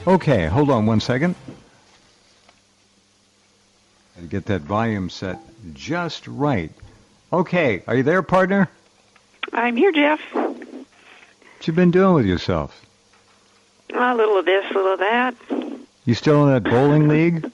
Okay, hold on one second. Got to get that volume set just right. Okay, are you there, partner? I'm here, Jeff. What you been doing with yourself? A little of this, a little of that. You still in that bowling league?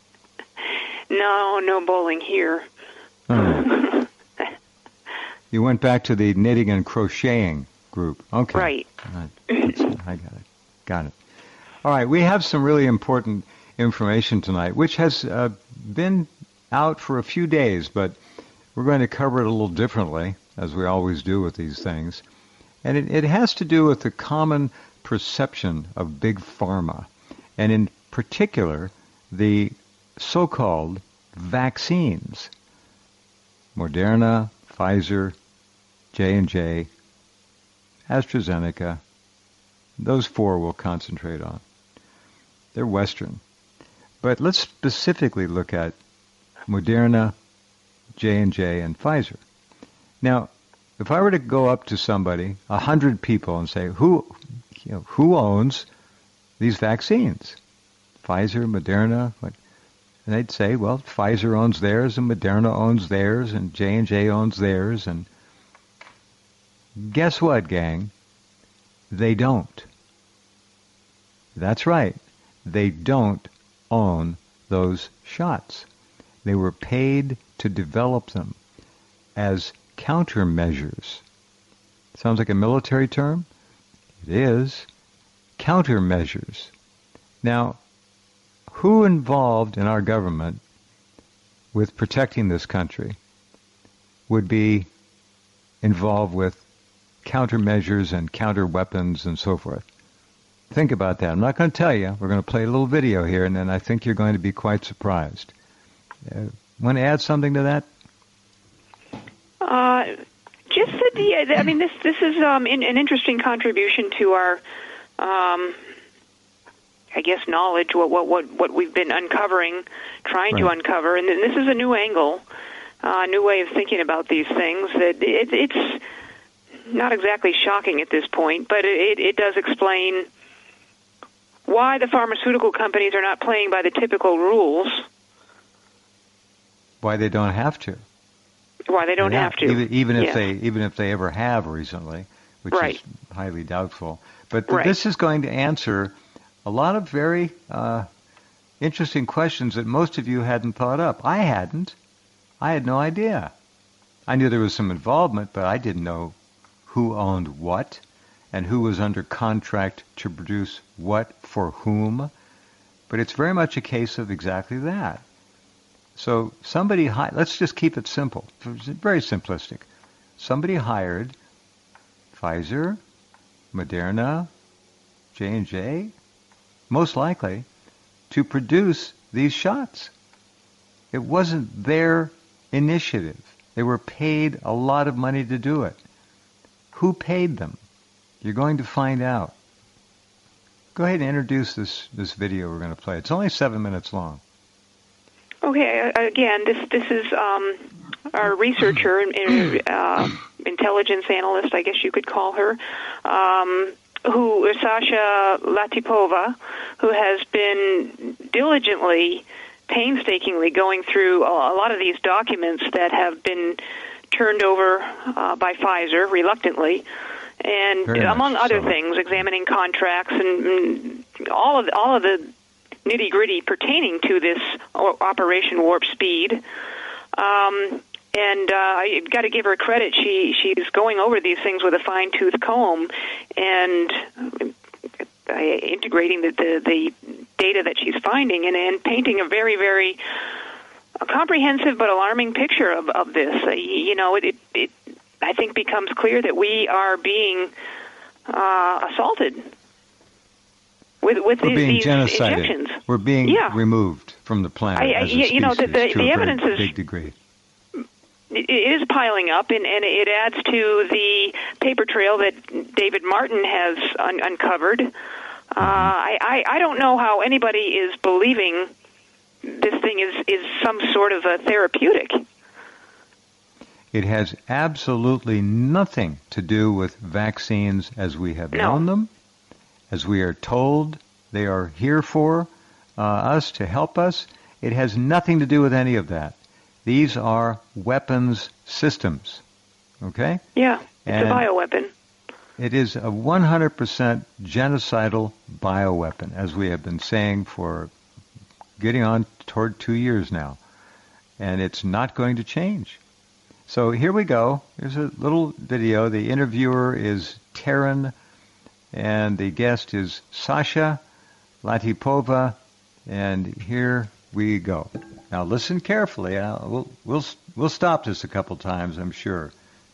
No bowling here. Oh. You went back to the knitting and crocheting group. Okay. Right. I got it. All right, we have some really important information tonight, which has been out for a few days, but we're going to cover it a little differently, as we always do with these things. And it has to do with the common perception of big pharma, and in particular, the so-called vaccines. Moderna, Pfizer, J&J, AstraZeneca, those four we'll concentrate on. They're Western. But let's specifically look at Moderna, J&J, and Pfizer. Now, if I were to go up to somebody, 100 people, and say, who owns these vaccines? Pfizer, Moderna, what? And they'd say, well, Pfizer owns theirs, and Moderna owns theirs, and J&J owns theirs, and guess what, gang? They don't. That's right. They don't own those shots. They were paid to develop them as countermeasures. Sounds like a military term? It is. Countermeasures. Now, who involved in our government with protecting this country would be involved with countermeasures and counter weapons and so forth? Think about that. I'm not going to tell you. We're going to play a little video here, and then I think you're going to be quite surprised. Want to add something to that? Just that this is an interesting contribution to our, knowledge. What we've been uncovering, trying to uncover, and this is a new angle, a new way of thinking about these things. That it's not exactly shocking at this point, but it does explain why the pharmaceutical companies are not playing by the typical rules. Why they don't have to. Why they don't have to. Even if they ever have recently, which is highly doubtful. But this is going to answer a lot of very interesting questions that most of you hadn't thought up. I hadn't. I had no idea. I knew there was some involvement, but I didn't know who owned what and who was under contract to produce what for whom. But it's very much a case of exactly that. So let's just keep it simple. It's very simplistic. Somebody hired Pfizer, Moderna, J&J, most likely, to produce these shots. It wasn't their initiative. They were paid a lot of money to do it. Who paid them? You're going to find out. Go ahead and introduce this video we're going to play. It's only 7 minutes long. Okay, again, this is our researcher, intelligence analyst, I guess you could call her, who is Sasha Latipova, who has been diligently, painstakingly going through a lot of these documents that have been turned over by Pfizer reluctantly, and among other things, examining contracts and all of the nitty-gritty pertaining to this Operation Warp Speed. And I've got to give her credit. She's going over these things with a fine-tooth comb and integrating the data that she's finding and painting a very, very comprehensive but alarming picture of this. It I think becomes clear that we are being assaulted with these genocided. Injections. We're being removed from the planet as a species the evidence very is big degree. It is piling up, and it adds to the paper trail that David Martin has uncovered. I don't know how anybody is believing this thing is some sort of a therapeutic. It has absolutely nothing to do with vaccines as we have known them, as we are told They are here for us to help us. It has nothing to do with any of that. These are weapons systems. Okay? Yeah, it's a bioweapon. It is a 100% genocidal bioweapon, as we have been saying for getting on toward 2 years now. And it's not going to change. So here we go. Here's a little video. The interviewer is Terran, and the guest is Sasha Latypova. And here we go. Now listen carefully. We'll stop this a couple times, I'm sure.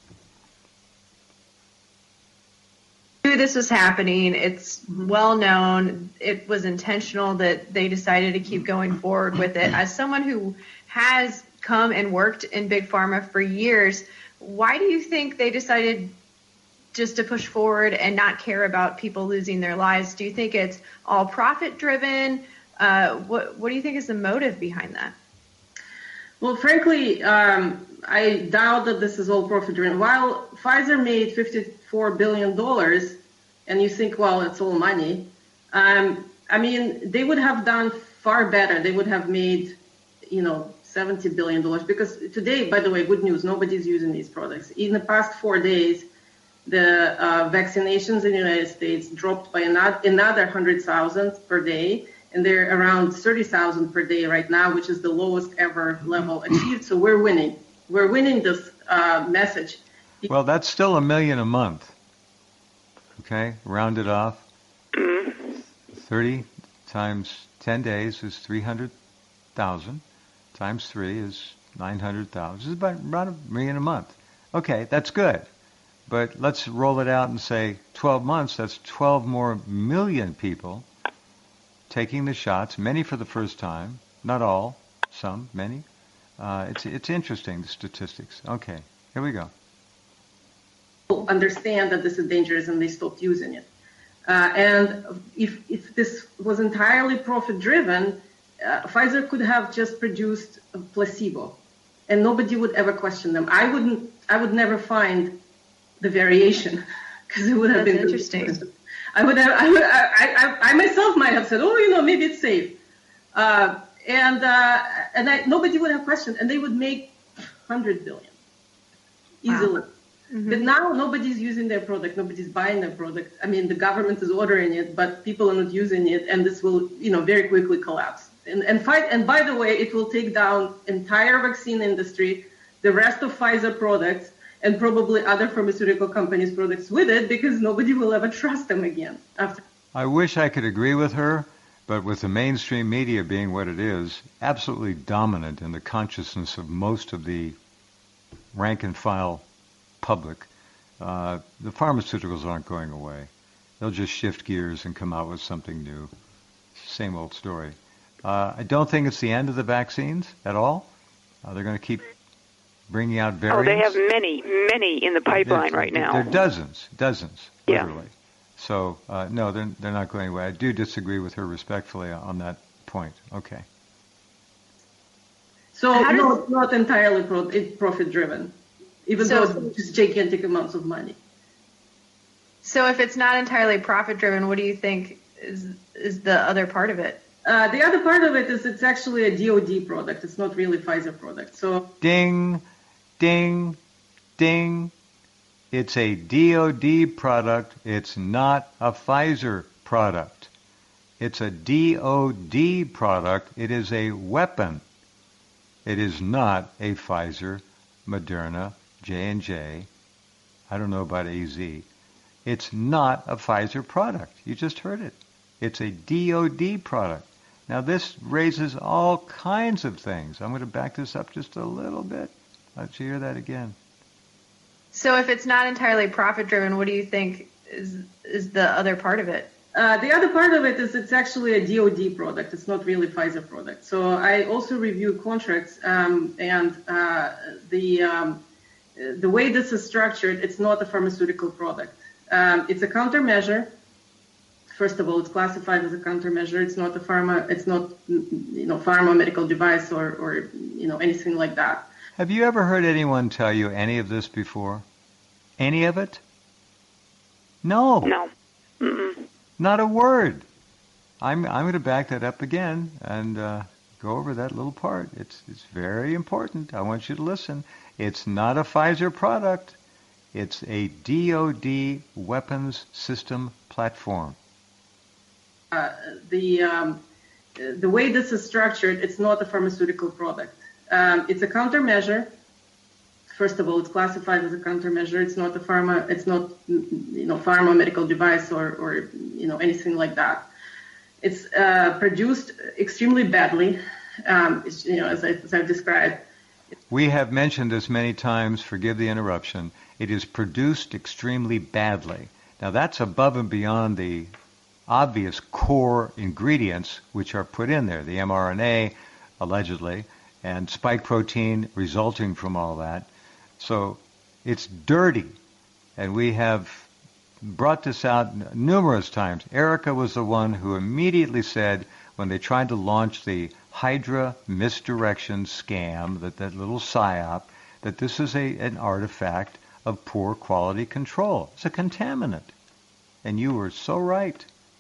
This was happening. It's well known. It was intentional that they decided to keep going forward with it. As someone who has come and worked in Big Pharma for years, why do you think they decided just to push forward and not care about people losing their lives? Do you think it's all profit driven? What do you think is the motive behind that? Well, frankly, I doubt that this is all profit driven. While Pfizer made $54 billion, and you think, well, it's all money. I mean, they would have done far better. They would have made, $70 billion, because today, by the way, good news, nobody's using these products. In the past 4 days, the vaccinations in the United States dropped by another 100,000 per day, and they're around 30,000 per day right now, which is the lowest ever level achieved. So we're winning. We're winning this message. Well, that's still 1 million a month. Okay, rounded off. 30 times 10 days is 300,000. Times 3 is 900,000. This is about $1 million a month. Okay, that's good. But let's roll it out and say 12 months, that's 12 more million people taking the shots, many for the first time. Not all, some, many. It's interesting, the statistics. Okay, here we go. Understand that this is dangerous and they stopped using it. And if this was entirely profit-driven, Pfizer could have just produced a placebo, and nobody would ever question them. I would never find the variation, because it would have been interesting. I myself might have said, maybe it's safe, and nobody would have questioned, and they would make 100 billion easily. Wow. Mm-hmm. But now nobody's using their product, nobody's buying their product. I mean, the government is ordering it, but people are not using it, and this will, very quickly collapse. And by the way, it will take down entire vaccine industry, the rest of Pfizer products, and probably other pharmaceutical companies' products with it, because nobody will ever trust them again. I wish I could agree with her, but with the mainstream media being what it is, absolutely dominant in the consciousness of most of the rank and file public, the pharmaceuticals aren't going away. They'll just shift gears and come out with something new. Same old story. I don't think it's the end of the vaccines at all. They're going to keep bringing out variants. Oh, they have many in the pipeline right now. There are dozens, literally. Yeah. So, no, they're not going away. I do disagree with her respectfully on that point. Okay. So, it's not entirely profit-driven, even though it's just gigantic amounts of money. So if it's not entirely profit-driven, what do you think is the other part of it? The other part of it is it's actually a DoD product. It's not really Pfizer product. So ding, ding, ding. It's a DoD product. It's not a Pfizer product. It's a DoD product. It is a weapon. It is not a Pfizer, Moderna, J&J. I don't know about AZ. It's not a Pfizer product. You just heard it. It's a DoD product. Now, this raises all kinds of things. I'm going to back this up just a little bit. Let's hear that again. So if it's not entirely profit-driven, what do you think is the other part of it? The other part of it is it's actually a DoD product. It's not really Pfizer product. So I also review contracts, and the way this is structured, it's not a pharmaceutical product. It's a countermeasure. First of all, it's classified as a countermeasure. It's not a pharma. It's not, pharma, medical device, or anything like that. Have you ever heard anyone tell you any of this before? Any of it? No. No. Mm-mm. Not a word. I'm going to back that up again and go over that little part. It's very important. I want you to listen. It's not a Pfizer product. It's a DoD weapons system platform. The way this is structured, it's not a pharmaceutical product. It's a countermeasure. First of all, it's classified as a countermeasure. It's not a pharma. It's not pharma medical device or anything like that. It's produced extremely badly. As I've described. We have mentioned this many times. Forgive the interruption. It is produced extremely badly. Now that's above and beyond the obvious core ingredients which are put in there, the mRNA, allegedly, and spike protein resulting from all that. So it's dirty, and we have brought this out numerous times. Erica was the one who immediately said when they tried to launch the Hydra misdirection scam, that little psyop, that this is an artifact of poor quality control. It's a contaminant. And you were so right.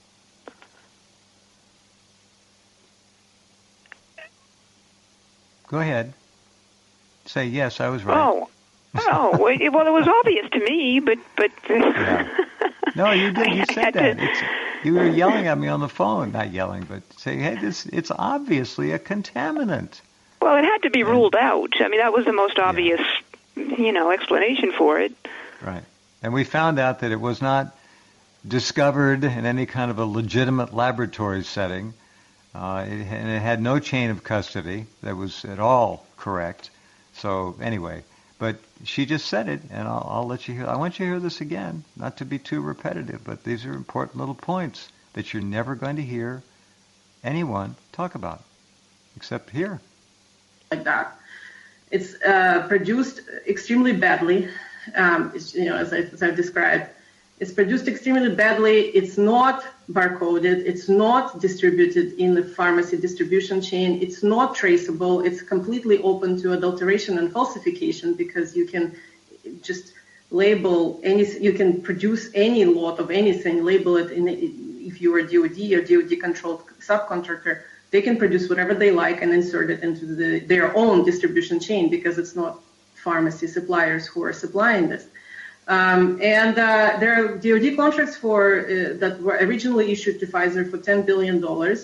Go ahead. Say, yes, I was right. Oh, well, it was obvious to me, but... Yeah. No, you did. You said that. You were yelling at me on the phone. Not yelling, but saying, hey, it's obviously a contaminant. Well, it had to be ruled out. I mean, that was the most obvious, explanation for it. Right. And we found out that it was not discovered in any kind of a legitimate laboratory setting. And it had no chain of custody that was at all correct. So anyway, but she just said it, and I'll let you hear. I want you to hear this again, not to be too repetitive, but these are important little points that you're never going to hear anyone talk about, except here. Like that. It's produced extremely badly, as I've described. It's produced extremely badly. It's not barcoded. It's not distributed in the pharmacy distribution chain. It's not traceable. It's completely open to adulteration and falsification because you can just label you can produce any lot of anything, label it if you are DoD or DoD-controlled subcontractor, they can produce whatever they like and insert it into their own distribution chain because it's not pharmacy suppliers who are supplying this. And there are DoD contracts that were originally issued to Pfizer for $10 billion.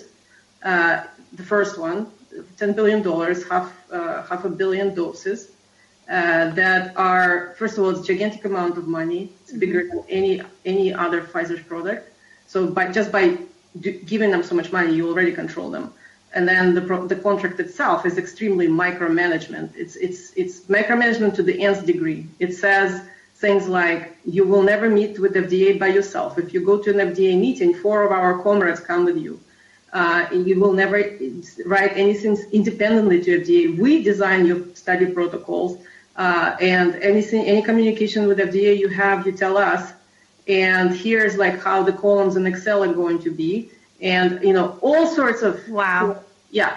The first one, $10 billion, half a billion doses that are, first of all, it's a gigantic amount of money. It's bigger than any other Pfizer product. So by giving them so much money, you already control them. And then the contract itself is extremely micromanagement. It's micromanagement to the nth degree. It says things like, you will never meet with FDA by yourself. If you go to an FDA meeting, 4 of our comrades come with you. You will never write anything independently to FDA. We design your study protocols, and any communication with FDA you tell us. And here's like how the columns in Excel are going to be, and all sorts of yeah.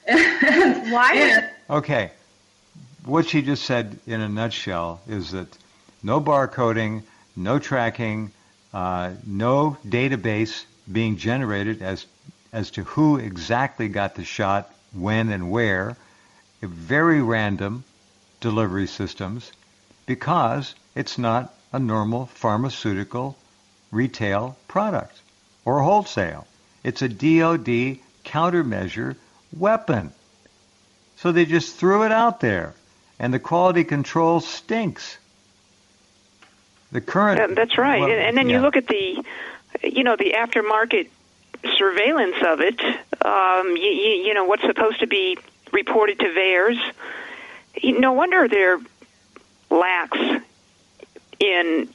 Why? Okay, what she just said in a nutshell is that no barcoding, no tracking, no database being generated as to who exactly got the shot, when and where, very random delivery systems, because it's not a normal pharmaceutical retail product or wholesale. It's a DoD countermeasure weapon. So they just threw it out there, and the quality control stinks. The current... That's right. Well, and then you look at the aftermarket surveillance of it, what's supposed to be reported to VAERS. No wonder they're lax in,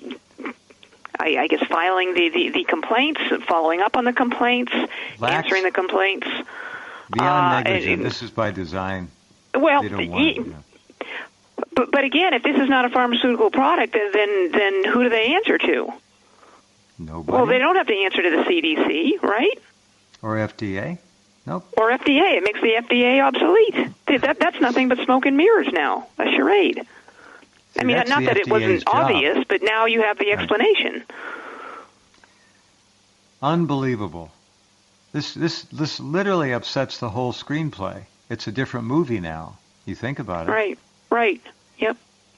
I guess, filing the complaints, following up on the complaints, answering the complaints. Beyond negligent. This is by design. Well, they don't want but again, if this is not a pharmaceutical product, then who do they answer to? Nobody. Well, they don't have to answer to the CDC, right? Or FDA. Nope. Or FDA. It makes the FDA obsolete. That's nothing but smoke and mirrors now, a charade. See, I mean, not that it wasn't obvious, but now you have the explanation. Unbelievable. This literally upsets the whole screenplay. It's a different movie now. You think about it. Right. Yep.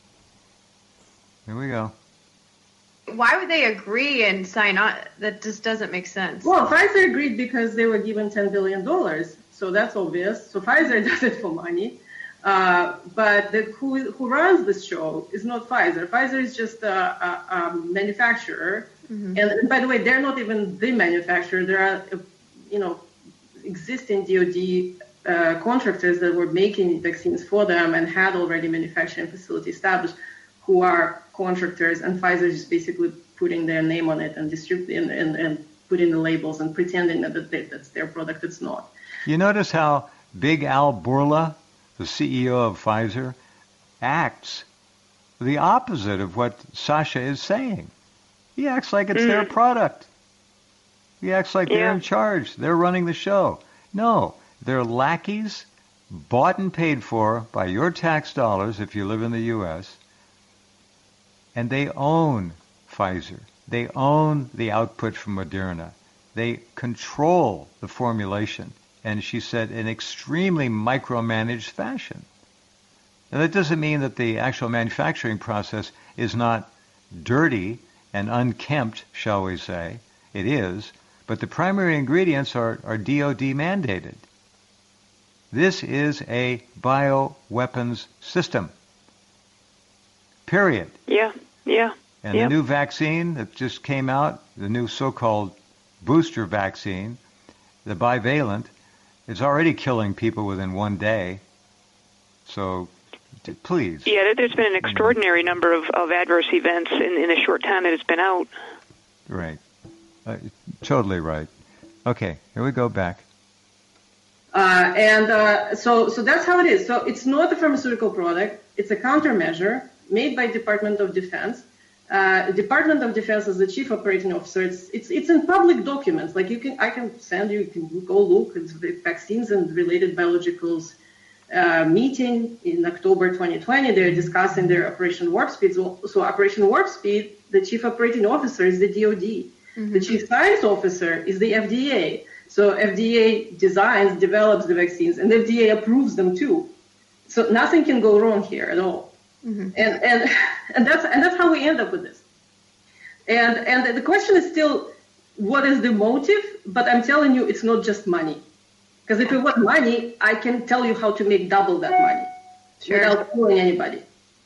Here we go. Why would they agree and sign on? That just doesn't make sense. Well, Pfizer agreed because they were given $10 billion. So that's obvious. So Pfizer does it for money. But who runs this show is not Pfizer. Pfizer is just a manufacturer. Mm-hmm. And by the way, they're not even the manufacturer. There are, existing DoD contractors that were making vaccines for them and had already manufacturing facility established, who are contractors, and Pfizer is just basically putting their name on it and distributing and putting the labels and pretending that that's their product. It's not. You notice how Big Al Bourla, the CEO of Pfizer, acts the opposite of what Sasha is saying. He acts like it's their product. He acts like they're in charge. They're running the show. No, they're lackeys, bought and paid for by your tax dollars if you live in the U.S., and they own Pfizer. They own the output from Moderna. They control the formulation, and she said in extremely micromanaged fashion. Now, that doesn't mean that the actual manufacturing process is not dirty and unkempt, shall we say. It is, but the primary ingredients are DoD mandated. This is a bioweapons system. Period. Yeah. And the new vaccine that just came out, the new so-called booster vaccine, the bivalent, is already killing people within 1 day. So, please. Yeah, there's been an extraordinary number of adverse events in the short time that it's been out. Right. Totally right. Okay, here we go back. So that's how it is. So it's not a pharmaceutical product. It's a countermeasure made by Department of Defense. Department of Defense is the chief operating officer. It's in public documents. Like I can send you can go look. It's the Vaccines and Related Biologicals meeting in October 2020. They're discussing their Operation Warp Speed. So Operation Warp Speed, the chief operating officer is the DoD. Mm-hmm. The chief science officer is the FDA. So FDA designs, develops the vaccines, and the FDA approves them too. So nothing can go wrong here at all. Mm-hmm. And that's how we end up with this. And the question is still, what is the motive? But I'm telling you, it's not just money. Because if it was money, I can tell you how to make double that money without fooling anybody.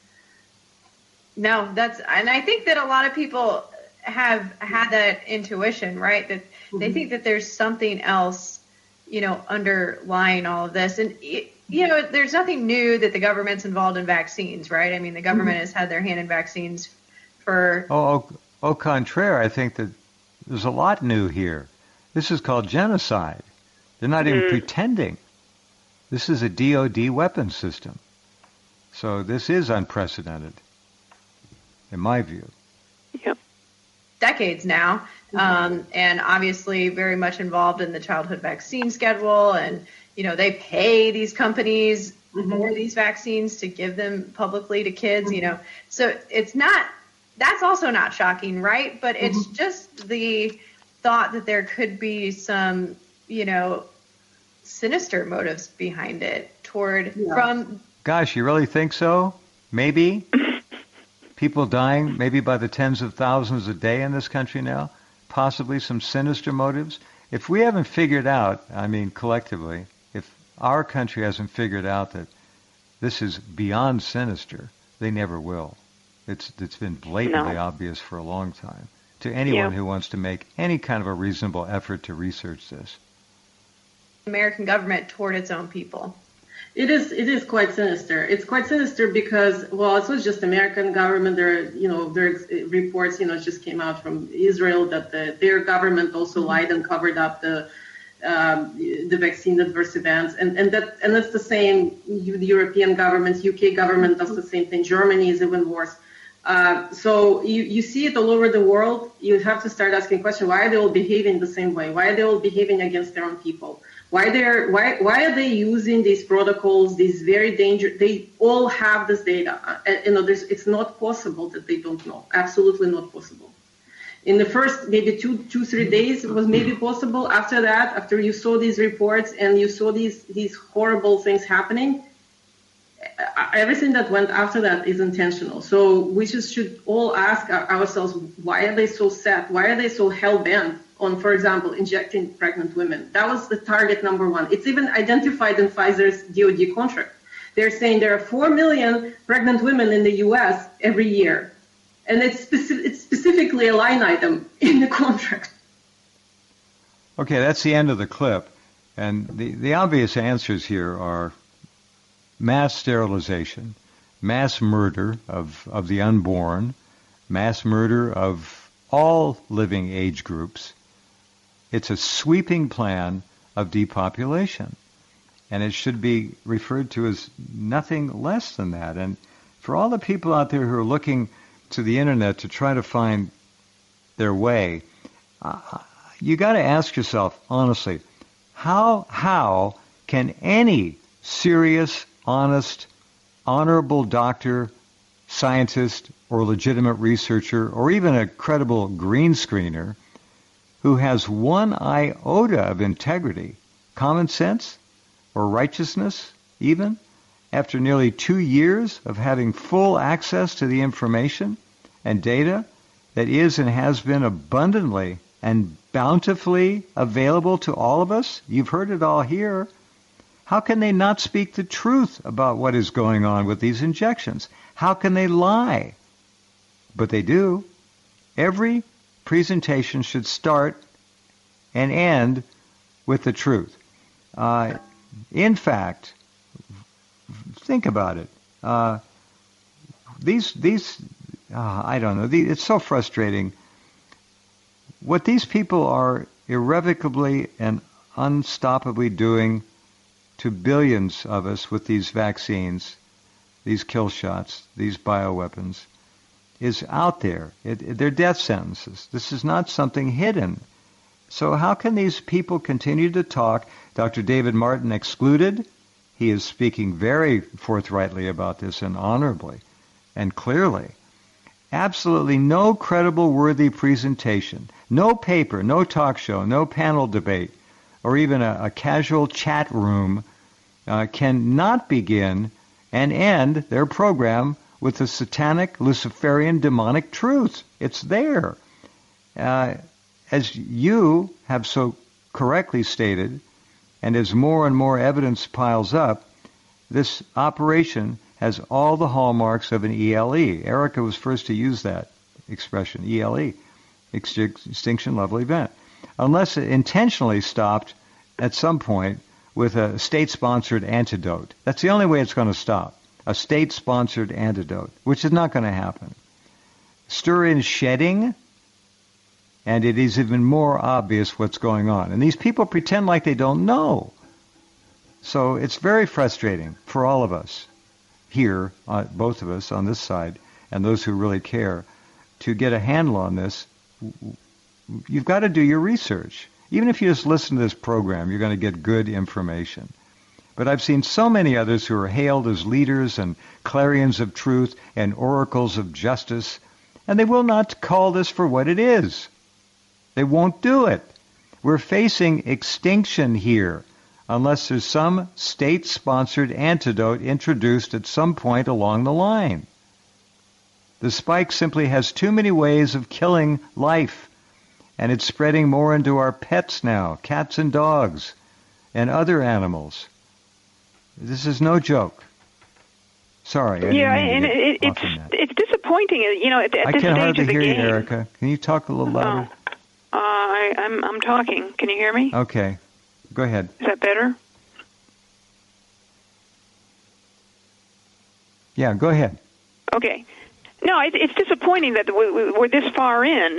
No, and I think that a lot of people have had that intuition, right? That they think that there's something else, underlying all of this. And, there's nothing new that the government's involved in vaccines, right? I mean, the government has had their hand in vaccines for... Au contraire, I think that there's a lot new here. This is called genocide. They're not even pretending. This is a DoD weapon system. So this is unprecedented, in my view. Yep. Decades now, and obviously very much involved in the childhood vaccine schedule, and they pay these companies for these vaccines to give them publicly to kids. So that's also not shocking, right? But it's just the thought that there could be some sinister motives behind it from. Gosh, you really think so? Maybe. People dying maybe by the tens of thousands a day in this country now, possibly some sinister motives. If we haven't figured out, collectively, if our country hasn't figured out that this is beyond sinister, they never will. It's been blatantly obvious for a long time to anyone who wants to make any kind of a reasonable effort to research this. American government toward its own people. It is quite sinister. It's quite sinister because, it's not just American government. There are reports, just came out from Israel that their government also lied and covered up the vaccine adverse events, and that's the same. The European governments, UK government does the same thing. Germany is even worse. So you see it all over the world. You have to start asking questions: why are they all behaving the same way? Why are they all behaving against their own people? Why are they using these protocols? These very dangerous. They all have this data. It's not possible that they don't know. Absolutely not possible. In the first maybe 3 days, it was maybe possible. After that, after you saw these reports and you saw these horrible things happening, everything that went after that is intentional. So we just should all ask ourselves, why are they so set? Why are they so hell-bent on, for example, injecting pregnant women? That was the target number one. It's even identified in Pfizer's DoD contract. They're saying there are 4 million pregnant women in the U.S. every year. And it's specifically a line item in the contract. Okay, that's the end of the clip. And the obvious answers here are mass sterilization, mass murder of the unborn, mass murder of all living age groups. It's a sweeping plan of depopulation. And it should be referred to as nothing less than that. And for all the people out there who are looking to the internet to try to find their way, you got to ask yourself honestly, how can any serious, honest, honorable doctor, scientist, or legitimate researcher, or even a credible green screener who has one iota of integrity, common sense, or righteousness even, after nearly 2 years of having full access to the information and data that is and has been abundantly and bountifully available to all of us? You've heard it all here. How can they not speak the truth about what is going on with these injections? How can they lie? But they do. Every presentation should start and end with the truth. In fact, think about it. I don't know. It's so frustrating. What these people are irrevocably and unstoppably doing to billions of us with these vaccines, these kill shots, these bioweapons, is out there. They're death sentences. This is not something hidden. So how can these people continue to talk? Dr. David Martin excluded. He is speaking very forthrightly about this and honorably and clearly. Absolutely no credible, worthy presentation, no paper, no talk show, no panel debate, or even a casual chat room cannot begin and end their program with the satanic, Luciferian, demonic truth. It's there. As you have so correctly stated, and as more and more evidence piles up, this operation has all the hallmarks of an ELE. Erica was first to use that expression, ELE, extinction level event. Unless it intentionally stopped at some point with a state-sponsored antidote. That's the only way it's going to stop, a state-sponsored antidote, which is not going to happen. Stir in shedding, and it is even more obvious what's going on. And these people pretend like they don't know. So it's very frustrating for all of us here, both of us on this side, and those who really care, to get a handle on this. You've got to do your research. Even if you just listen to this program, you're going to get good information. But I've seen so many others who are hailed as leaders and clarions of truth and oracles of justice, and they will not call this for what it is. They won't do it. We're facing extinction here unless there's some state-sponsored antidote introduced at some point along the line. The spike simply has too many ways of killing life, and it's spreading more into our pets now, cats and dogs, and other animals. This is no joke. Sorry. Yeah, and it's disappointing. You know, at this stage of the game. I can hardly hear you, Erica. Can you talk a little louder? I'm talking. Can you hear me? Okay. Go ahead. Is that better? Yeah, go ahead. Okay. No, it's disappointing that we're this far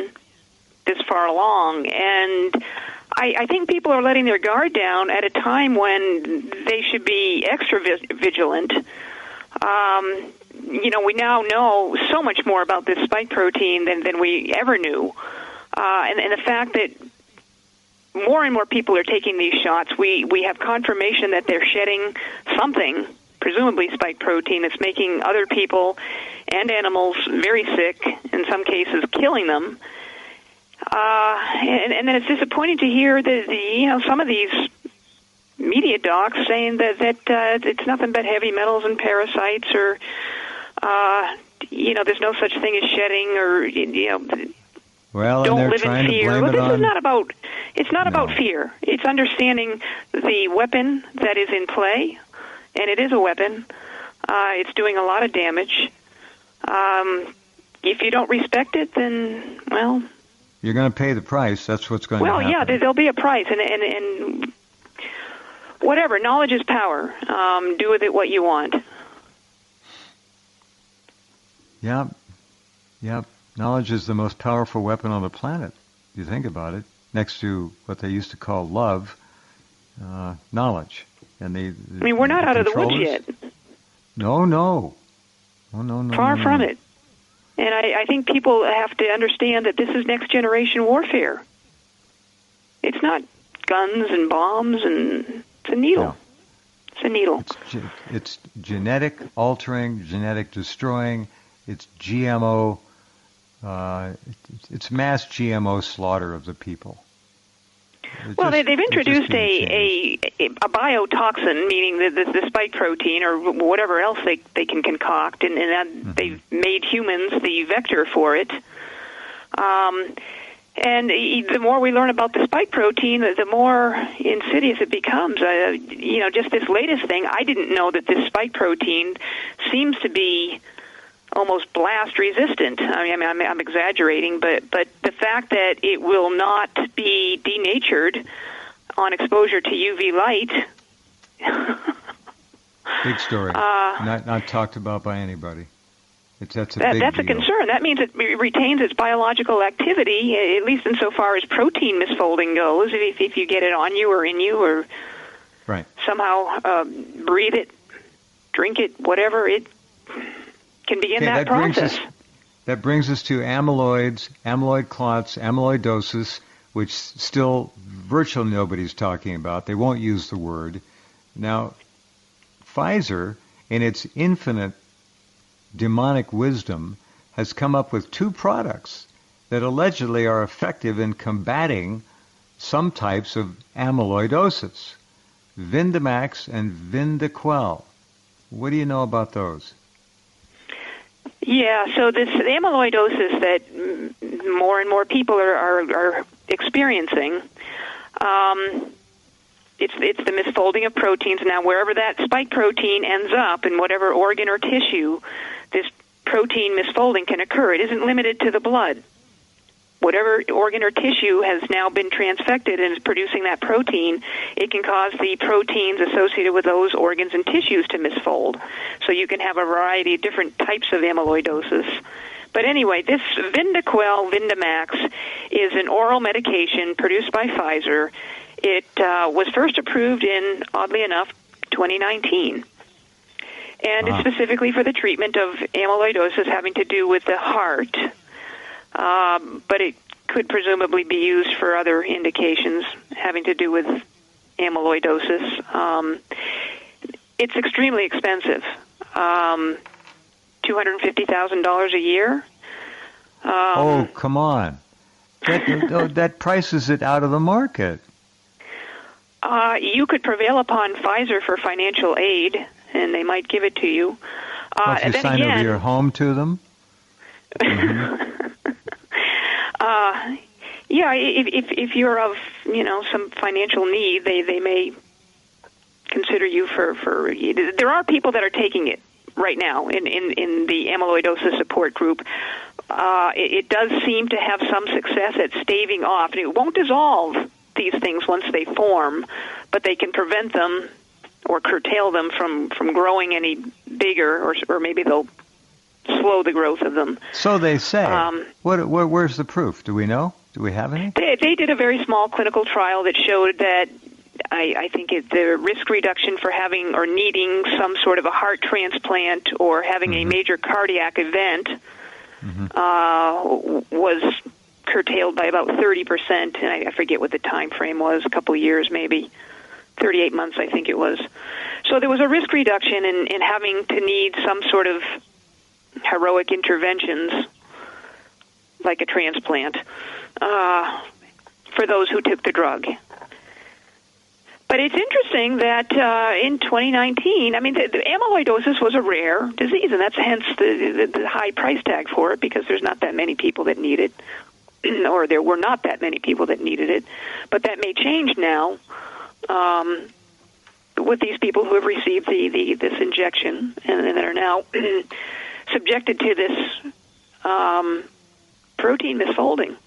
along, and I think people are letting their guard down at a time when they should be extra vigilant. You know, we now know so much more about this spike protein than we ever knew. And the fact that more and more people are taking these shots, we have confirmation that they're shedding something, presumably spike protein, that's making other people and animals very sick, in some cases killing them. And then it's disappointing to hear that some of these media docs saying that it's nothing but heavy metals and parasites, or there's no such thing as shedding, or don't live in fear. Well, this is not about. It's not about fear. It's understanding the weapon that is in play, and it is a weapon. It's doing a lot of damage. If you don't respect it, then you're going to pay the price. That's what's going to happen. Well, yeah, there'll be a price, and whatever. Knowledge is power. Do with it what you want. Yeah. Knowledge is the most powerful weapon on the planet. If you think about it, next to what they used to call love, knowledge. And we're not out of the woods yet. No. Far from it. And I think people have to understand that this is next generation warfare. It's not guns and bombs, and it's a needle. No. It's a needle. It's genetic altering, genetic destroying. It's GMO. It's mass GMO slaughter of the people. They've introduced a biotoxin, meaning the spike protein or whatever else they can concoct, and that they've made humans the vector for it. And the more we learn about the spike protein, the more insidious it becomes. Just this latest thing, I didn't know that this spike protein seems to be almost blast resistant. I'm exaggerating, but the fact that it will not be denatured on exposure to UV light. Big story. Not talked about by anybody. That's a concern. That means it retains its biological activity, at least insofar as protein misfolding goes. If you get it on you or in you, or somehow breathe it, drink it, whatever, it can begin that process. That brings us to amyloids, amyloid clots, amyloidosis, which still virtually nobody's talking about. They won't use the word. Now, Pfizer, in its infinite demonic wisdom, has come up with two products that allegedly are effective in combating some types of amyloidosis, Vyndamax and Vyndaqel. What do you know about those? Yeah, so this amyloidosis that more and more people are experiencing, it's the misfolding of proteins. Now, wherever that spike protein ends up, in whatever organ or tissue, this protein misfolding can occur. It isn't limited to the blood. Whatever organ or tissue has now been transfected and is producing that protein, it can cause the proteins associated with those organs and tissues to misfold. So you can have a variety of different types of amyloidosis. But anyway, this Vyndaqel, Vyndamax, is an oral medication produced by Pfizer. It was first approved in, oddly enough, 2019. And it's specifically for the treatment of amyloidosis having to do with the heart. But it could presumably be used for other indications having to do with amyloidosis. It's extremely expensive, $250,000 a year. Oh, come on. That prices it out of the market. You could prevail upon Pfizer for financial aid, and they might give it to you. If you sign over your home to them? Mm-hmm. If you're of some financial need, they may consider you for. There are people that are taking it right now in the amyloidosis support group. It does seem to have some success at staving off, and it won't dissolve these things once they form, but they can prevent them or curtail them from growing any bigger, or maybe they'll slow the growth of them. So they say. Where's the proof? Do we know? Do we have any? They did a very small clinical trial that showed that I think the risk reduction for having or needing some sort of a heart transplant or having a major cardiac event was curtailed by about 30%, and I forget what the time frame was, a couple of years maybe, 38 months I think it was. So there was a risk reduction in having to need some sort of heroic interventions like a transplant. for those who took the drug. But it's interesting that in 2019, I mean, the amyloidosis was a rare disease, and that's hence the high price tag for it, because there's not that many people that need it, or there were not that many people that needed it. But that may change now with these people who have received this injection and that are now subjected to this protein misfolding.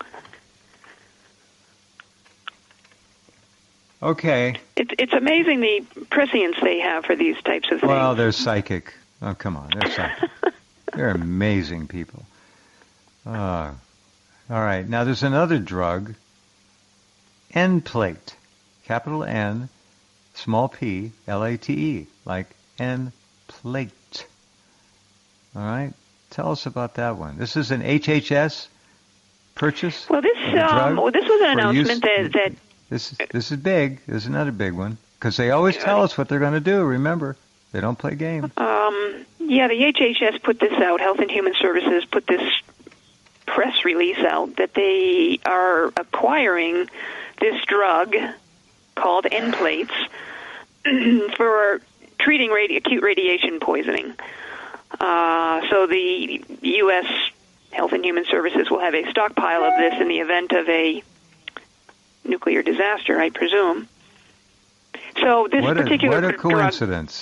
Okay. It's amazing the prescience they have for these types of things. Well, they're psychic. Oh, come on. They're psychic. They're amazing people. All right. Now, there's another drug, Nplate. Capital N, small p, L-A-T-E, like Nplate. All right. Tell us about that one. This is an HHS purchase? Well, this was an announcement that... This is big. This is another big one. Because they always tell us what they're going to do, remember. They don't play games. Yeah, the HHS put this out. Health and Human Services put this press release out that they are acquiring this drug called Nplates for treating acute radiation poisoning. So the U.S. Health and Human Services will have a stockpile of this in the event of a nuclear disaster, I presume. So this particular what a coincidence.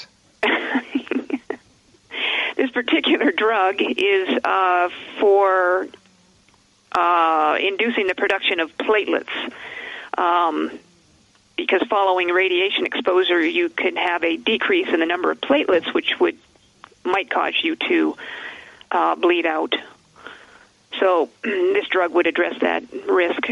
This particular drug is for inducing the production of platelets. Because following radiation exposure, you could have a decrease in the number of platelets, which might cause you to bleed out. So this drug would address that risk.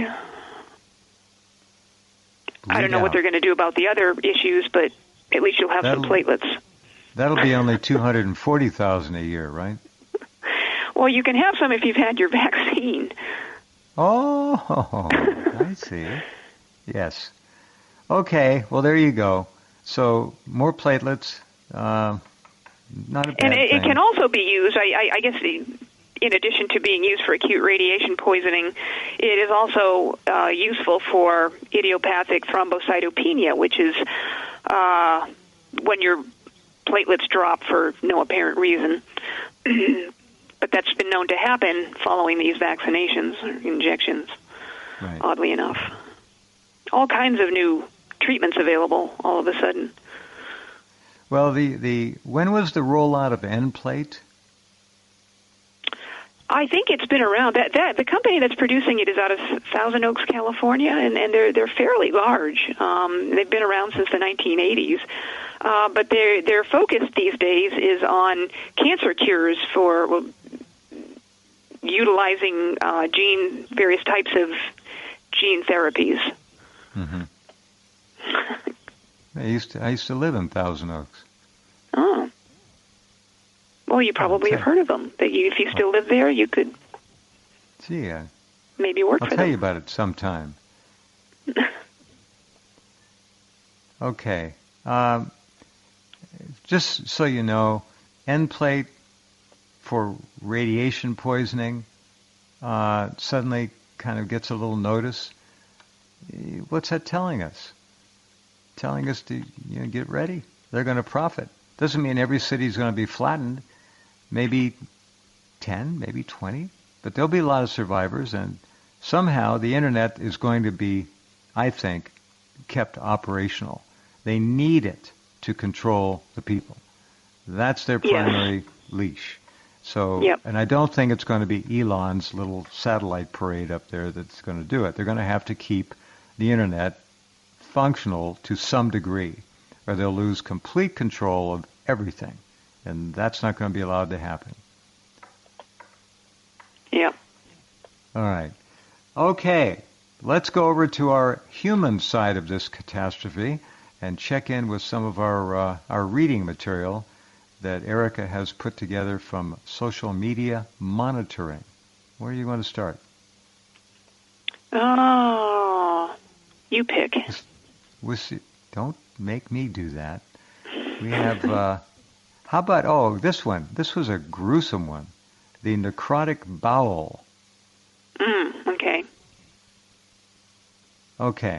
I don't know what they're going to do about the other issues, but at least you'll have some platelets. That'll be only $240,000 a year, right? Well, you can have some if you've had your vaccine. Oh, I see. Yes. Okay, well, there you go. So, more platelets, not a bad thing. And it can also be used, I guess, in addition to being used for acute radiation poisoning, it is also useful for idiopathic thrombocytopenia, which is when your platelets drop for no apparent reason. But that's been known to happen following these vaccinations or injections, right. Oddly enough. All kinds of new treatments available all of a sudden. Well, when was the rollout of Nplate? I think it's been around. The company that's producing it is out of Thousand Oaks, California, and they're fairly large. They've been around since the 1980s. But their focus these days is on cancer cures for utilizing various types of gene therapies. Mm-hmm. I used to live in Thousand Oaks. Oh. Well, you probably have heard of them. That if you still live there, you could maybe work for them. I'll tell you about it sometime. Okay. Just so you know, Nplate for radiation poisoning suddenly kind of gets a little notice. What's that telling us? Telling us to get ready. They're going to profit. Doesn't mean every city is going to be flattened. Maybe 10, maybe 20, but there'll be a lot of survivors, and somehow the internet is going to be, I think, kept operational. They need it to control the people. That's their primary leash. So, and I don't think it's going to be Elon's little satellite parade up there that's going to do it. They're going to have to keep the internet functional to some degree, or they'll lose complete control of everything. And that's not going to be allowed to happen. Yeah. All right. Okay. Let's go over to our human side of this catastrophe and check in with some of our reading material that Erica has put together from social media monitoring. Where do you want to start? Oh, you pick. Don't make me do that. We have... how about, this one. This was a gruesome one. The necrotic bowel. Okay. Okay.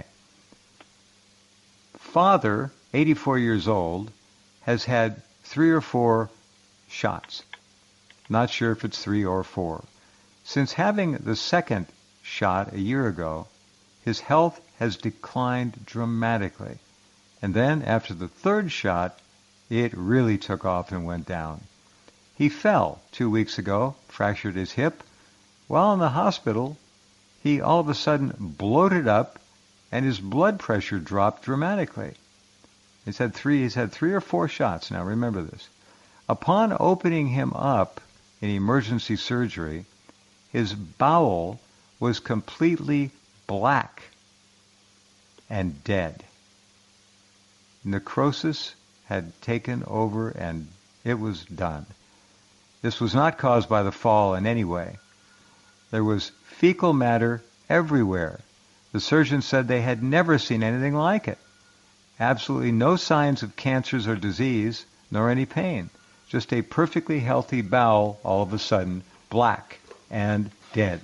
Father, 84 years old, has had 3 or 4 shots. Not sure if it's 3 or 4. Since having the second shot a year ago, his health has declined dramatically. And then, after the third shot, it really took off and went down. He fell 2 weeks ago, fractured his hip. While in the hospital, he all of a sudden bloated up, and his blood pressure dropped dramatically. He's had 3 or 4 shots now, remember this. Upon opening him up in emergency surgery, his bowel was completely black and dead. Necrosis had taken over and it was done. This was not caused by the fall in any way. There was fecal matter everywhere. The surgeon said they had never seen anything like it. Absolutely no signs of cancers or disease, nor any pain. Just a perfectly healthy bowel, all of a sudden, black and dead.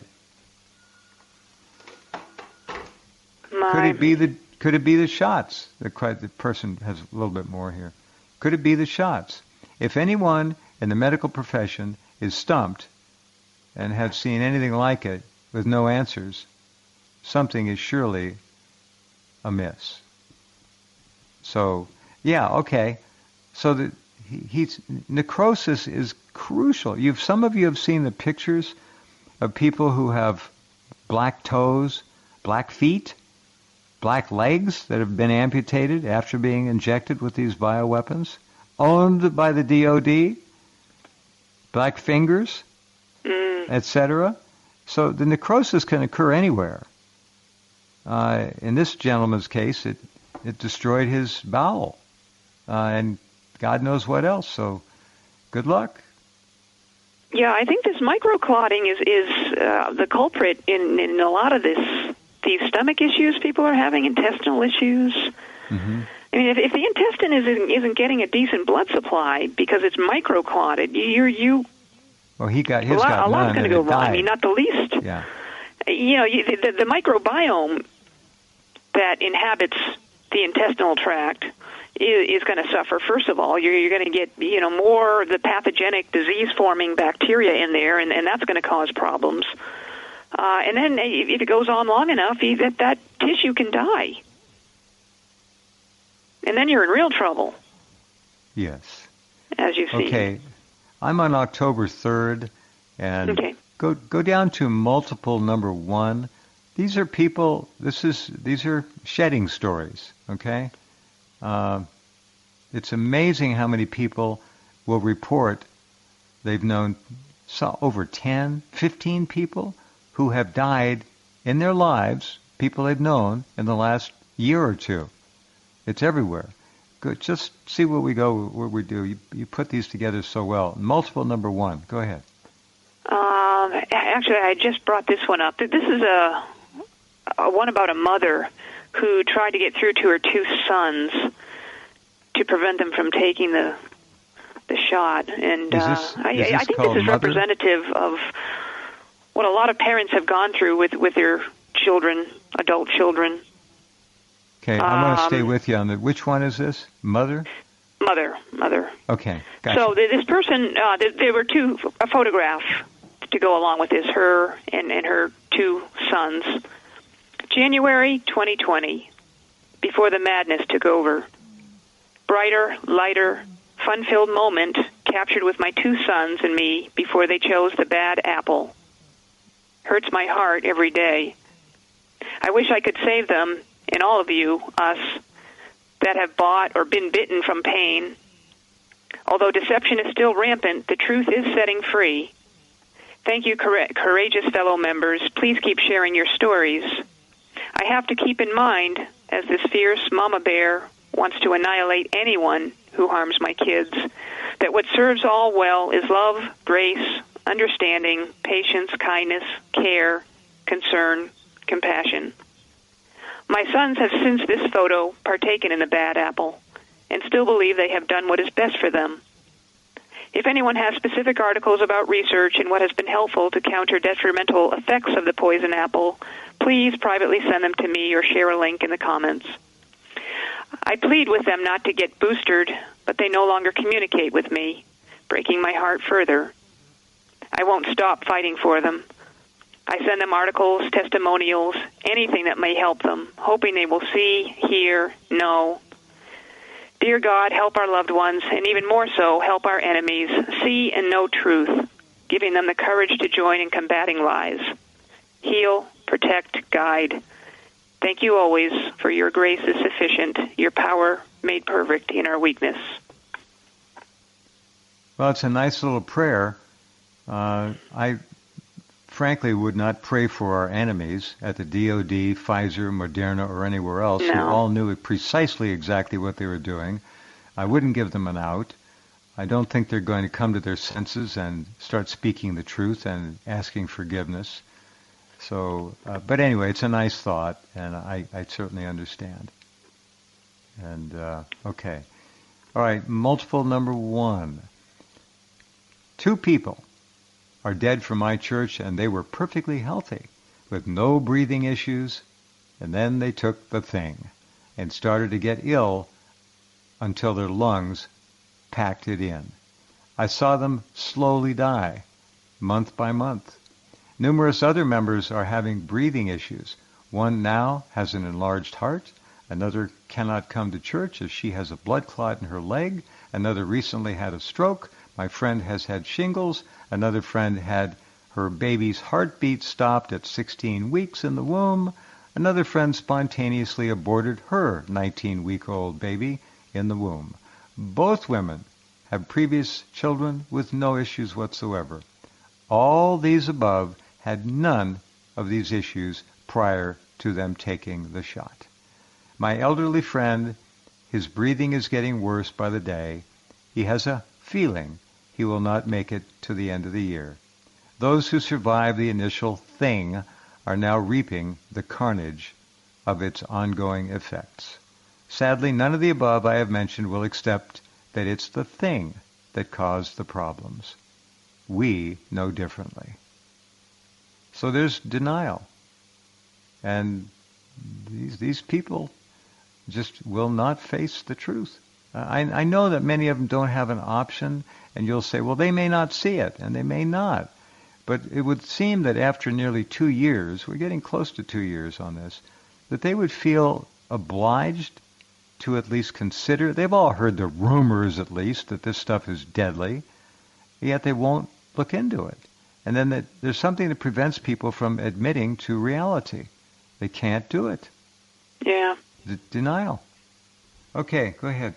Could it be the shots? The person has a little bit more here. Could it be the shots? If anyone in the medical profession is stumped and have seen anything like it with no answers, something is surely amiss. So, yeah, okay. So necrosis is crucial. Some of you have seen the pictures of people who have black toes, black feet, black legs that have been amputated after being injected with these bioweapons, owned by the DOD, black fingers, etc. So the necrosis can occur anywhere. In this gentleman's case, it destroyed his bowel, and God knows what else. So, good luck. Yeah, I think this microclotting is the culprit in a lot of these stomach issues people are having, intestinal issues. Mm-hmm. I mean, if the intestine isn't getting a decent blood supply because it's microclotted, well, he got a lot's going to go wrong. I mean, not the least. Yeah. You know, the microbiome that inhabits the intestinal tract is going to suffer. First of all, you're going to get more of the pathogenic disease-forming bacteria in there, and that's going to cause problems. And then if it goes on long enough, that tissue can die, and then you're in real trouble. Yes, as you've seen. Okay, I'm on October 3rd, and go down to multiple number 1. These are people. These are shedding stories. Okay. It's amazing how many people will report they've known over 10, 15 people who have died in their lives, people they've known in the last year or two. It's everywhere. Good. Just see what we do. You put these together so well. Multiple number 1. Go ahead. Actually, I just brought this one up. This is a one about a mother who tried to get through to her 2 sons to prevent them from taking the shot. And I think this is representative of what a lot of parents have gone through with their children, adult children. Okay, I want to stay with you on that. Which one is this? Mother? Mother. Okay, gotcha. So this person, there were a photograph to go along with this, her and her 2 sons. January 2020, before the madness took over. Brighter, lighter, fun-filled moment captured with my 2 sons and me before they chose the bad apple. Hurts my heart every day. I wish I could save them and all of you, us, that have bought or been bitten from pain. Although deception is still rampant, the truth is setting free. Thank you, courageous fellow members. Please keep sharing your stories. I have to keep in mind, as this fierce mama bear wants to annihilate anyone who harms my kids, that what serves all well is love, grace, understanding, patience, kindness, care, concern, compassion. My sons have since this photo partaken in the bad apple and still believe they have done what is best for them. If anyone has specific articles about research and what has been helpful to counter detrimental effects of the poison apple, please privately send them to me or share a link in the comments. I plead with them not to get boosted, but they no longer communicate with me, breaking my heart further. I won't stop fighting for them. I send them articles, testimonials, anything that may help them, hoping they will see, hear, know. Dear God, help our loved ones, and even more so, help our enemies see and know truth, giving them the courage to join in combating lies. Heal, protect, guide. Thank you always, for your grace is sufficient, your power made perfect in our weakness. Well, it's a nice little prayer. I frankly would not pray for our enemies at the DOD, Pfizer, Moderna, or anywhere else who all knew precisely exactly what they were doing. I wouldn't give them an out. I don't think they're going to come to their senses and start speaking the truth and asking forgiveness. So, but anyway, it's a nice thought, and I certainly understand. And, okay. All right, multiple number 1. 2 people are dead from my church, and they were perfectly healthy with no breathing issues, and then they took the thing and started to get ill until their lungs packed it in. I saw them slowly die, month by month. Numerous other members are having breathing issues. One now has an enlarged heart. Another cannot come to church as she has a blood clot in her leg. Another recently had a stroke. My friend has had shingles. Another friend had her baby's heartbeat stopped at 16 weeks in the womb. Another friend spontaneously aborted her 19-week-old baby in the womb. Both women have previous children with no issues whatsoever. All these above had none of these issues prior to them taking the shot. My elderly friend, his breathing is getting worse by the day. He has a feeling he will not make it to the end of the year. Those who survived the initial thing are now reaping the carnage of its ongoing effects. Sadly, none of the above I have mentioned will accept that it's the thing that caused the problems. We know differently. So there's denial. And these people just will not face the truth. I know that many of them don't have an option, and you'll say, well, they may not see it, and they may not. But it would seem that after nearly 2 years, we're getting close to 2 years on this, that they would feel obliged to at least consider. They've all heard the rumors, at least, that this stuff is deadly, yet they won't look into it. And then there's something that prevents people from admitting to reality. They can't do it. Yeah. Denial. Okay, go ahead.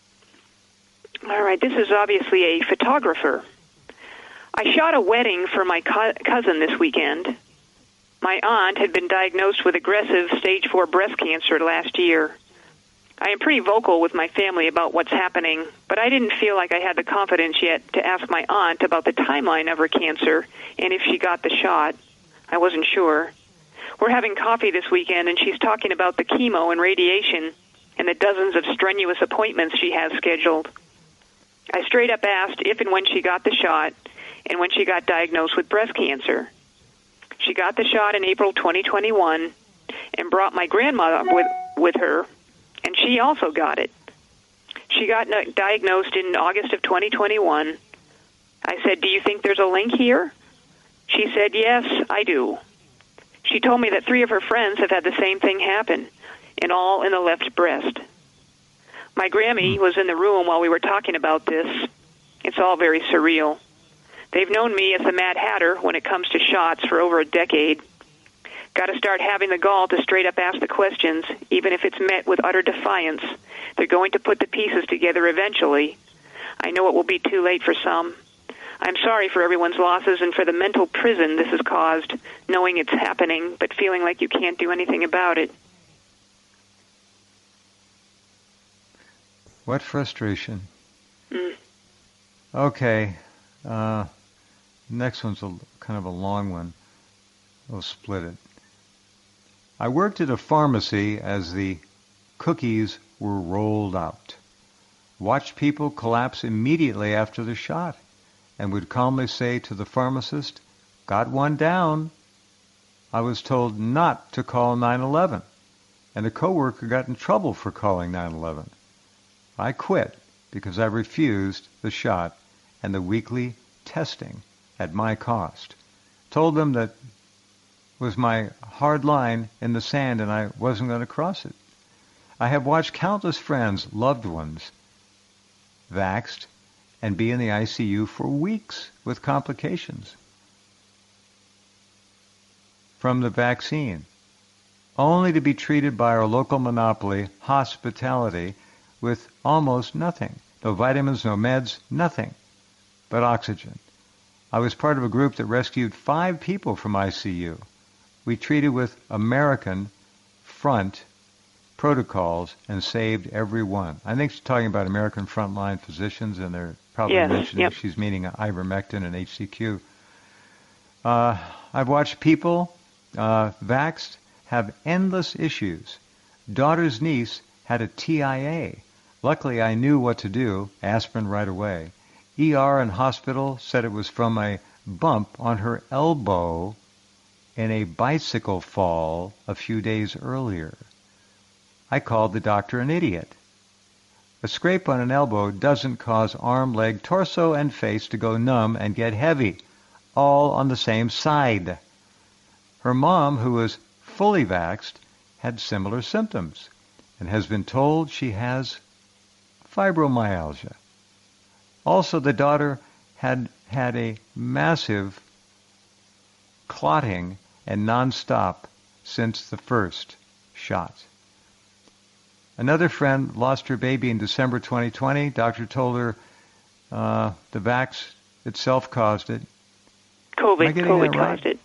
All right, this is obviously a photographer. I shot a wedding for my cousin this weekend. My aunt had been diagnosed with aggressive stage 4 breast cancer last year. I am pretty vocal with my family about what's happening, but I didn't feel like I had the confidence yet to ask my aunt about the timeline of her cancer and if she got the shot. I wasn't sure. We're having coffee this weekend, and she's talking about the chemo and radiation and the dozens of strenuous appointments she has scheduled. I straight up asked if and when she got the shot and when she got diagnosed with breast cancer. She got the shot in April 2021 and brought my grandmother with her, and she also got it. She got diagnosed in August of 2021. I said, do you think there's a link here? She said, yes, I do. She told me that 3 of her friends have had the same thing happen, and all in the left breast. My Grammy was in the room while we were talking about this. It's all very surreal. They've known me as the Mad Hatter when it comes to shots for over a decade. Got to start having the gall to straight up ask the questions, even if it's met with utter defiance. They're going to put the pieces together eventually. I know it will be too late for some. I'm sorry for everyone's losses and for the mental prison this has caused, knowing it's happening, but feeling like you can't do anything about it. What frustration. Okay. Next one's kind of a long one. We'll split it. I worked at a pharmacy as the cookies were rolled out. Watched people collapse immediately after the shot and would calmly say to the pharmacist, got one down. I was told not to call 911, and a coworker got in trouble for calling 911. I quit because I refused the shot and the weekly testing at my cost. Told them that was my hard line in the sand and I wasn't going to cross it. I have watched countless friends, loved ones, vaxxed and be in the ICU for weeks with complications from the vaccine, only to be treated by our local monopoly, hospitality, with almost nothing. No vitamins, no meds, nothing but oxygen. I was part of a group that rescued 5 people from ICU. We treated with American front protocols and saved every one. I think she's talking about American frontline physicians, and they're probably mentioning she's meaning ivermectin and HCQ. I've watched people vaxxed have endless issues. Daughter's niece had a TIA. Luckily, I knew what to do, aspirin right away. ER and hospital said it was from a bump on her elbow in a bicycle fall a few days earlier. I called the doctor an idiot. A scrape on an elbow doesn't cause arm, leg, torso, and face to go numb and get heavy, all on the same side. Her mom, who was fully vaxxed, had similar symptoms and has been told she has fibromyalgia. Also, the daughter had a massive clotting and nonstop since the first shot. Another friend lost her baby in December 2020. Doctor told her the vax itself caused it. COVID caused it.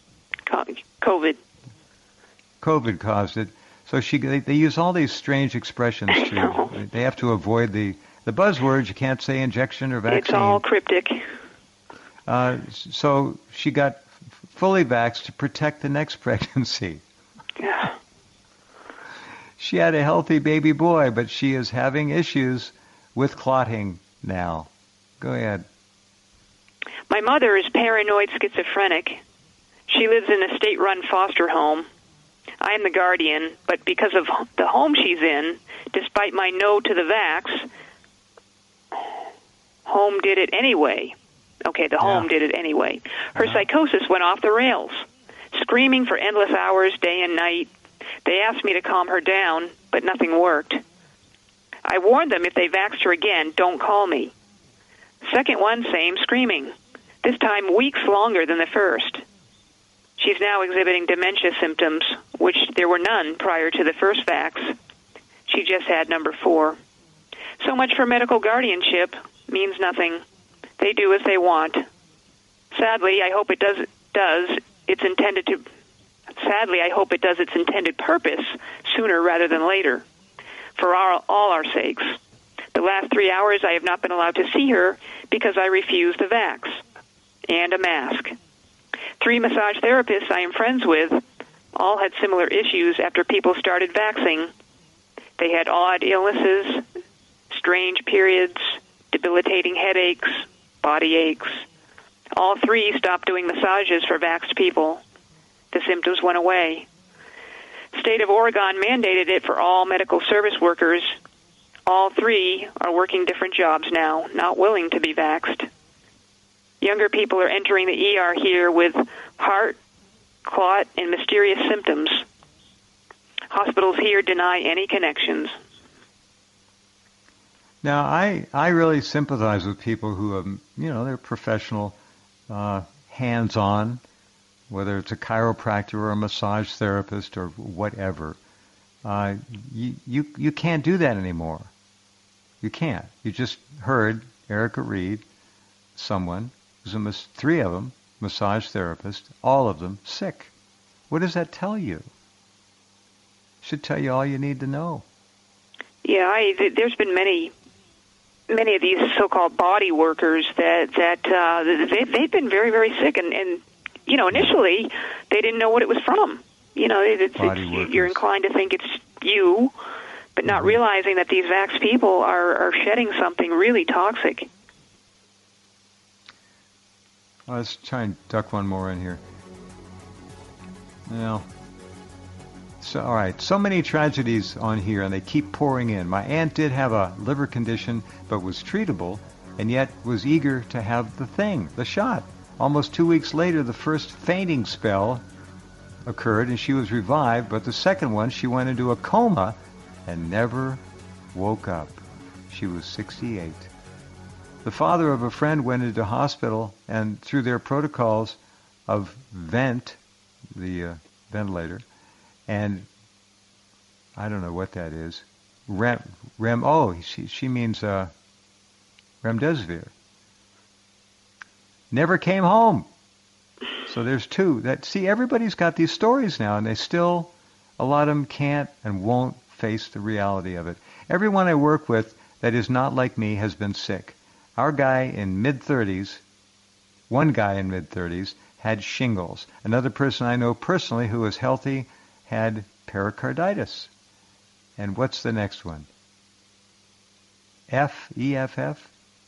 COVID caused it. So they use all these strange expressions they have to avoid the buzzwords. You can't say injection or vaccine. It's all cryptic. So she got fully vaxxed to protect the next pregnancy. Yeah. She had a healthy baby boy, but she is having issues with clotting now. Go ahead. My mother is paranoid schizophrenic. She lives in a state-run foster home. I am the guardian, but because of the home she's in, despite my no to the vax, home did it anyway. Okay, the home did it anyway. Her psychosis went off the rails, screaming for endless hours, day and night. They asked me to calm her down, but nothing worked. I warned them if they vaxxed her again, don't call me. Second one, same screaming. This time weeks longer than the first. She's now exhibiting dementia symptoms, which there were none prior to the first vax. She just had number 4. So much for medical guardianship. Means nothing. They do as they want. Sadly, I hope it does its intended purpose sooner rather than later, for all our sakes. The last 3 hours I have not been allowed to see her because I refused the vax and a mask. 3 massage therapists I am friends with all had similar issues after people started vaxing. They had odd illnesses, strange periods, debilitating headaches, body aches. All 3 stopped doing massages for vaxxed people. The symptoms went away. State of Oregon mandated it for all medical service workers. All 3 are working different jobs now, not willing to be vaxxed. Younger people are entering the ER here with heart, clot, and mysterious symptoms. Hospitals here deny any connections. Now, I really sympathize with people who have, they're professional, hands-on, whether it's a chiropractor or a massage therapist or whatever. You can't do that anymore. You can't. You just heard Erica Reed, someone who's 3 of them, massage therapists, all of them sick. What does that tell you? It should tell you all you need to know. Yeah, there's been many of these so-called body workers that they've been very, very sick, and initially they didn't know what it was from. You're inclined to think it's you, but not realizing that these vax people are shedding something really toxic. Let's try and duck one more in here. Well, so all right. So many tragedies on here, and they keep pouring in. My aunt did have a liver condition, but was treatable, and yet was eager to have the shot. Almost 2 weeks later, the first fainting spell occurred, and she was revived, but the second one, she went into a coma and never woke up. She was 68. The father of a friend went into hospital, and through their protocols of the ventilator, and I don't know what that is. She means remdesivir. Never came home. So there's two. Everybody's got these stories now, and a lot of them can't and won't face the reality of it. Everyone I work with that is not like me has been sick. One guy in mid-30s, had shingles. Another person I know personally who was healthy had pericarditis. And what's the next one? EFF?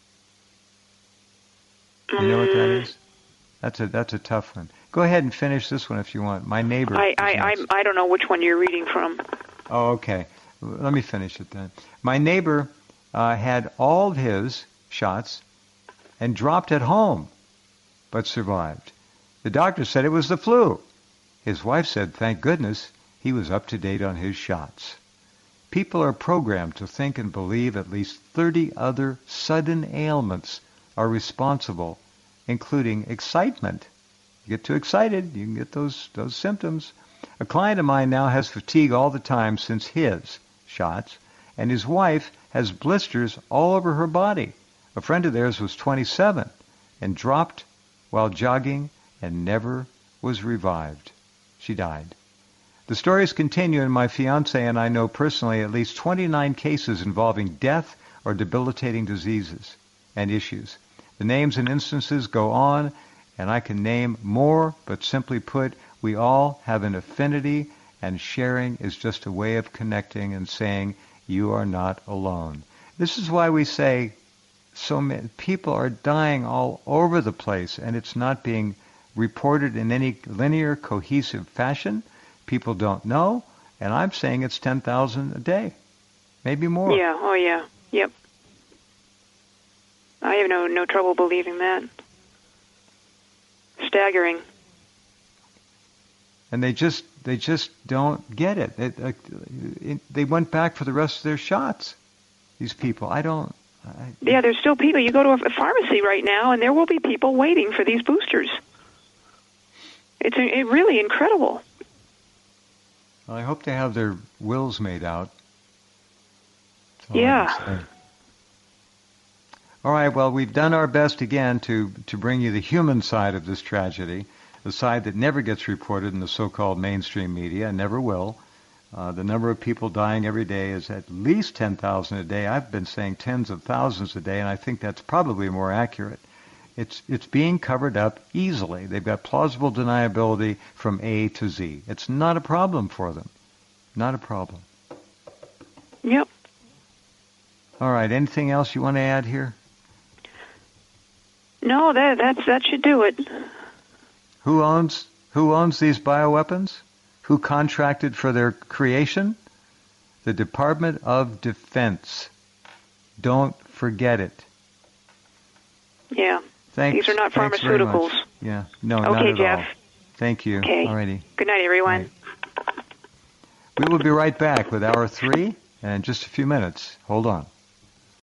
You know what that is? That's a tough one. Go ahead and finish this one if you want. My neighbor. I don't know which one you're reading from. Oh, okay. Let me finish it then. My neighbor had all of his shots and dropped at home, but survived. The doctor said it was the flu. His wife said, thank goodness, he was up to date on his shots. People are programmed to think and believe at least 30 other sudden ailments are responsible, including excitement. You get too excited, you can get those symptoms. A client of mine now has fatigue all the time since his shots, and his wife has blisters all over her body. A friend of theirs was 27 and dropped while jogging and never was revived. She died. The stories continue, and my fiancé and I know personally at least 29 cases involving death or debilitating diseases and issues. The names and instances go on, and I can name more, but simply put, we all have an affinity, and sharing is just a way of connecting and saying, you are not alone. This is why we say so many people are dying all over the place, and it's not being reported in any linear, cohesive fashion. People don't know, and I'm saying it's 10,000 a day, maybe more. Yeah, oh yeah, yep. I have no trouble believing that. Staggering. And they just don't get it. They went back for the rest of their shots. These people, yeah, there's still people. You go to a pharmacy right now, and there will be people waiting for these boosters. It's really incredible. Well, I hope they have their wills made out. Yeah. All right, well, we've done our best again to bring you the human side of this tragedy, the side that never gets reported in the so-called mainstream media, and never will. The number of people dying every day is at least 10,000 a day. I've been saying tens of thousands a day, and I think that's probably more accurate. It's being covered up easily. They've got plausible deniability from A to Z. It's not a problem for them. Not a problem. Yep. All right, anything else you want to add here? No, that should do it. Who owns these bioweapons? Who contracted for their creation? The Department of Defense. Don't forget it. Yeah. Thanks. These are not pharmaceuticals. Yeah. No, okay, not at Jeff. all. Thank you. Okay. Alrighty. Good night, everyone. Right. We will be right back with Hour 3 in just a few minutes. Hold on.